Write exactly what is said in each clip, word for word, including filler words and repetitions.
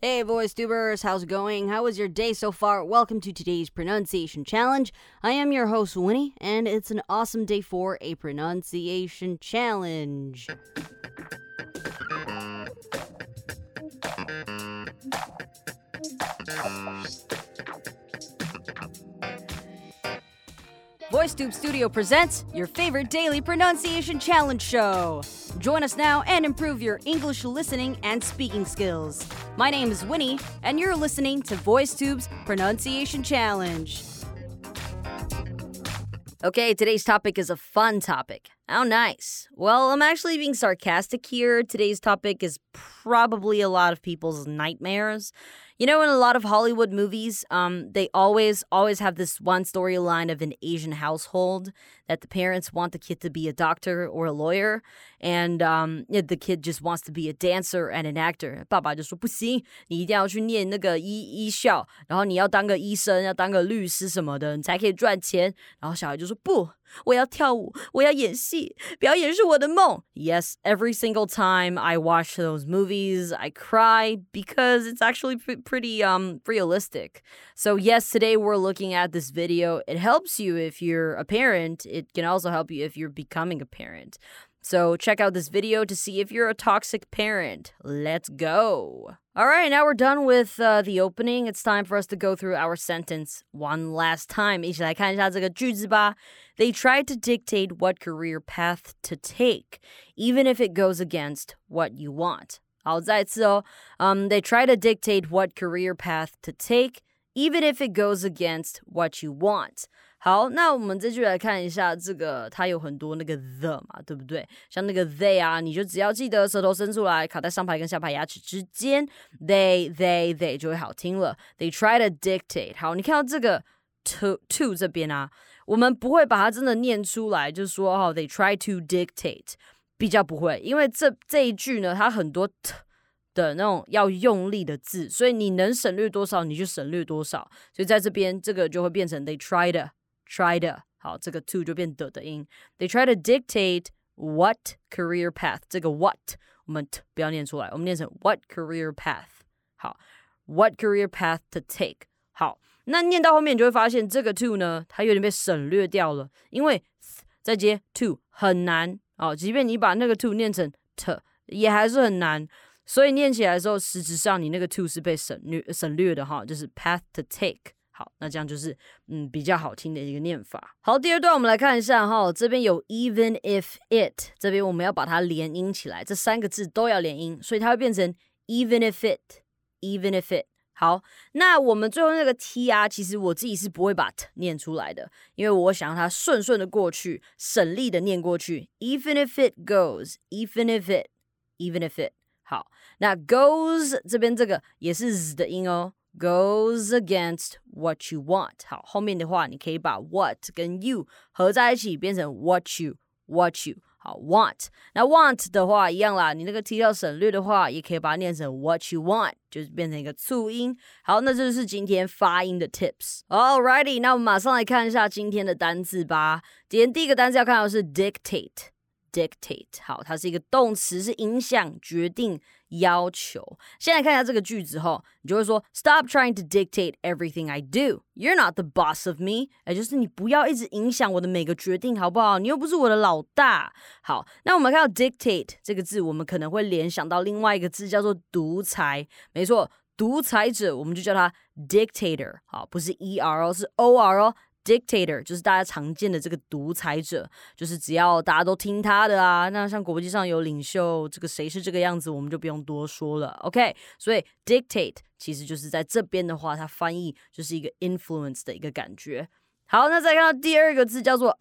Hey, voice tubers, how's it going? How was your day so far? Welcome to today's pronunciation challenge. I am your host, Winnie, and it's an awesome day for a pronunciation challenge. VoiceTube Studio presents your favorite daily pronunciation challenge show. Join us now and improve your English listening and speaking skills. My name is Winnie, and you're listening to VoiceTube's Pronunciation Challenge. Okay, today's topic is a fun topic. How nice. Well, I'm actually being sarcastic here. Today's topic is probably a lot of people's nightmares. You know, in a lot of Hollywood movies, um, they always, always have this one storyline of an Asian household that the parents want the kid to be a doctor or a lawyer, and um, the kid just wants to be a dancer and an actor. 爸爸就说不行，你一定要去念那个医医校，然后你要当个医生，要当个律师什么的，你才可以赚钱。然后小孩就说不。我要跳舞，我要演戏，表演是我的梦。Yes, every single time I watch those movies, I cry because it's actually p- pretty um realistic. So yes, today we're looking at this video. It helps you if you're a parent. It can also help you if you're becoming a parent. So check out this video to see if you're a toxic parent. Let's go. All right, now we're done with uh, the opening. It's time for us to go through our sentence one last time. 一起来看一下这个句子吧。They tried to dictate what career path to take, even if it goes against what you want. 好，再一次哦。Um, they try to dictate what career path to take, even if it goes against what you want. 好，那我们这句来看一下这个，它有很多那个 the 嘛，对不对？像那个 they 啊，你就只要记得舌头伸出来，卡在上排跟下排牙齿之间 ，they they they 就会好听了。They try to dictate。好，你看到这个 to to 这边啊，我们不会把它真的念出来，就是说哦 ，they try to dictate， 比较不会，因为这这一句呢，它很多 t 的那种要用力的字，所以你能省略多少你就省略多少。所以在这边这个就会变成 they try to。Try to 好，这个 to 就变的的音。They try to dictate what career path。这个 what 我们 t 不要念出来，我们念成 what career path。好 ，what career path to take。好，那念到后面你就会发现这个 to 呢，它有点被省略掉了，因为 th 再接 to 很难哦。即便你把那个 to 念成 t， 也还是很难。所以念起来的时候，实质上你那个 to 是被省略省略的哈，就是 path to take。好，那这样就是嗯比较好听的一个念法。好，第二段我们来看一下哈，这边有 even if it， 这边我们要把它连音起来，这三个字都要连音，所以它会变成 even if it，even if it。好，那我们最后那个 t 啊，其实我自己是不会把 t 念出来的，因为我想让它顺顺的过去，省力的念过去。even if it goes，even if it，even if it。好，那 goes 这边这个也是 z 的音哦。Goes against what you want. 好，后面的话你可以把 what 跟 you 合在一起变成 what you, what you. 好 want. 那 want 的话一样啦，你那个 t 要省略的话，也可以把它念成 what you want， 就是变成一个促音。好，那这就是今天发音的 tips. Alrighty, 那我们马上来看一下今天的单字吧。今天第一个单字要看到是 dictate。Dictate， 好，它是一个动词，是影响、决定、要求。先来看一下这个句子后，你就会说 Stop trying to dictate everything I do. You're not the boss of me. 也就是你不要一直影响我的每个决定，好不好？你又不是我的老大。好，那我们看到 dictate 这个字，我们可能会联想到另外一个字叫做独裁。没错，独裁者我们就叫他 dictator。好，不是 E R 哦，是 O R 哦。Dictator 就是大家常见的这个独裁者，就是只要大家都听他的啊，那像国际上有领袖，这个谁是这个样子，我们就不用多说了 ，OK？ 所以 dictate 其实就是在这边的话，它翻译就是一个 influence 的一个感觉。好，那再看到第二个字叫做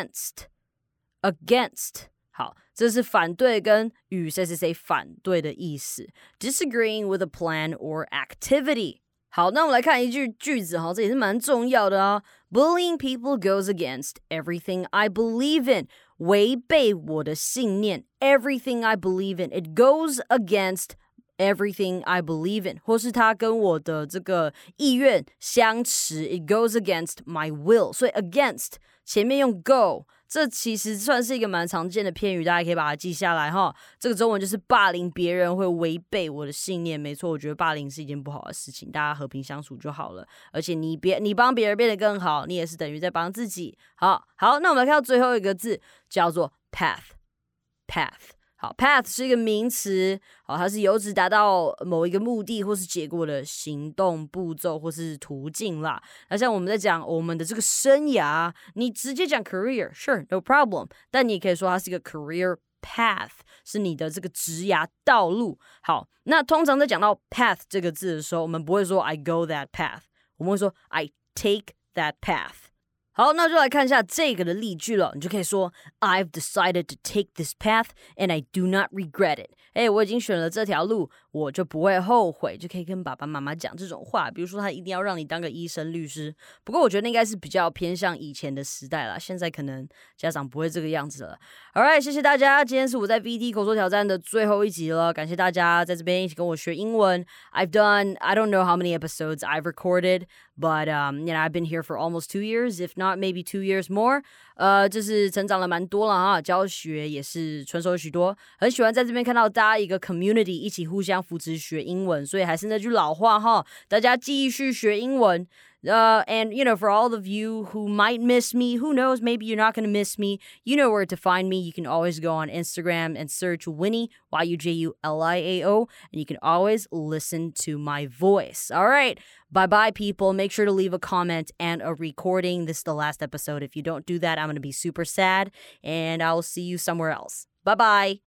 against，against， 好，这是反对跟与谁谁谁反对的意思 ，disagreeing with a plan or activity。好，那我们来看一句句子哈，这也是蛮重要的啊。Bullying people goes against everything I believe in， 违背我的信念。Everything I believe in， it goes against everything I believe in， 或是它跟我的这个意愿相持。It goes against my will， 所以 against 前面用 go， 这其实算是一个蛮常见的片语，大家可以把它记下来哈。这个中文就是霸凌别人，会违背我的信念。没错，我觉得霸凌是一件不好的事情，大家和平相处就好了。而且你别你帮别人变得更好，你也是等于在帮自己。好，好，那我们来看到最后一个字，叫做 path。path。好 ，path 是一个名词，好，它是有指达到某一个目的或是结果的行动步骤或是途径啦。那像我们在讲我们的这个生涯，你直接讲 career，sure no problem， 但你也可以说它是一个 career path， 是你的这个职涯道路。好，那通常在讲到 path 这个字的时候，我们不会说 I go that path， 我们会说 I take that path。好，那就来看一下这个的例句了。你就可以说 I've decided to take this path and I do not regret it。哎，我已经选了这条路，我就不会后悔，就可以跟爸爸妈妈讲这种话。比如说他一定要让你当个医生、律师。不过我觉得应该是比较偏向以前的时代啦，现在可能家长不会这个样子了。Alright， 谢谢大家，今天是我在 V T 口说挑战的最后一集了，感谢大家在这边一起跟我学英文。I've done I don't know how many episodes I've recorded, but um, you know I've been here for almost two years, if not maybe two years more. 呃，就是成长了蛮多了哈，教学也是成熟许多，很喜欢在这边看到大家一个 community 一起互相扶持学英文，所以还是那句老话哈，大家继续学英文。Uh, and, you know, for all of you who might miss me, who knows, maybe you're not going to miss me. You know where to find me. You can always go on Instagram and search Winnie, Y U J U L I A O, and you can always listen to my voice. All right. Bye-bye, people. Make sure to leave a comment and a recording. This is the last episode. If you don't do that, I'm going to be super sad, and I'll see you somewhere else. Bye-bye.